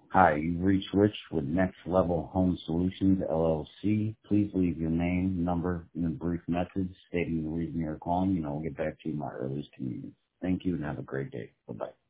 Hi, you've reached Rich with Next Level Home Solutions, LLC. Please leave your name, number, and a brief message stating the reason you're calling, and I'll get back to you in my earliest convenience. Thank you and have a great day. Bye-bye.